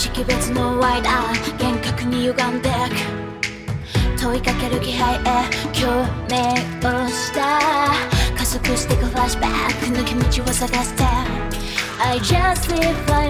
識別のワイダー厳格に歪んでく問いかける気配へ共鳴をした加速してくフラッシュバック抜け道を探して I just live like